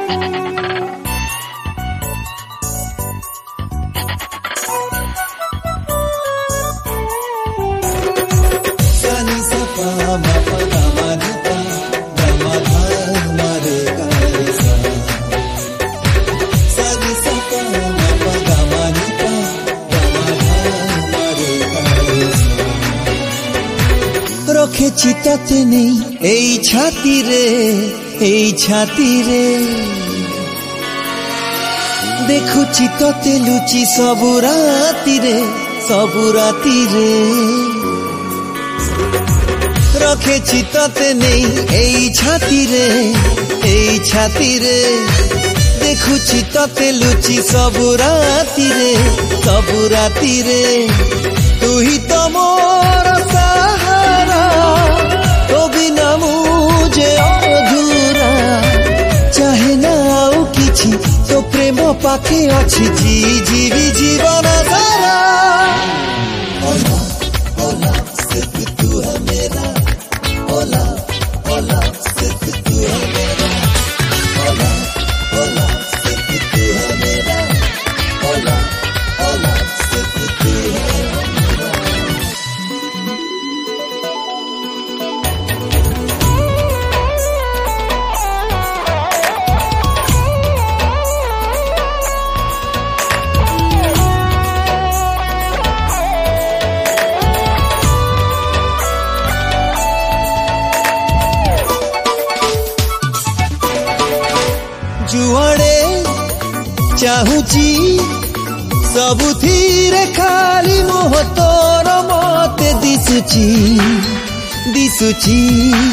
रखेछि तते नहीं एई छाती रे देखुछि तते लुचि सबु राती रे रखेछि तते नहीं एई छाती रे देखुछि तते लुचि सबु राती रे तू ही तो मोर सहारा तो बिना मुझे अधूरा चाहे ना आउ किछि तो प्रेम पाखे अछि जीवी जीवन सारा ओला सिर्फ तू है मेरा ओला सिर्फ तू है मेरा ओला सिर्फ तू है मेरा ओला सिर्फ तू है जुआड़े चाहूची सबुथिरे खाली मोह तोर मते दिसुची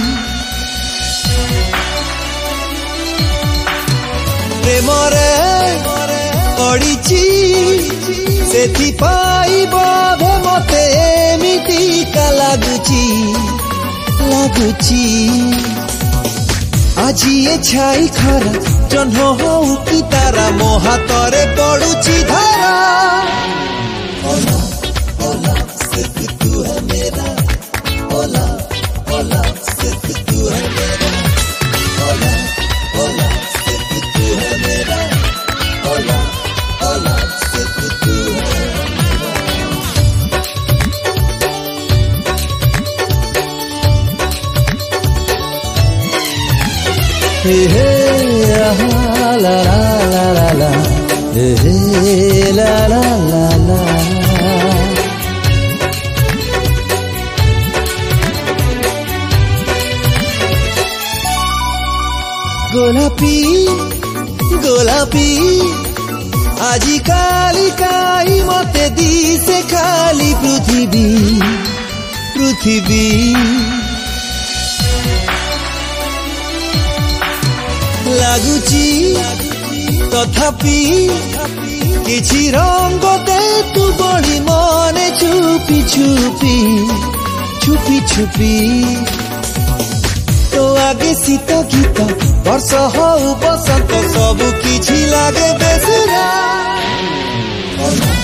प्रेमरे पड़ीची सेथि पाई बाधे मते एमितिका लागुची আজি এ ছাই খরা জহ্ন হউ কি তারা মো হাতরে পড়ুছি ধারা ওলা সির্ফ তু হ্যায় মেরা ওলা সির্ফ তু হ্যায় মেরা ওলা সির্ফ তু হ্যায় মেরা ওলা সির্ফ তু হ্যায় la la la la la la la la গোলাপি আজি কালি কাই মতে দিছে খালি পৃথিবী লাগুচি তথাপি কিছু রঙ দে তু বড়ি মনে ছুপি তো আগে শীত গীত বর্ষ হউ বসন্ত সবু কিছু লাগে বেসুরা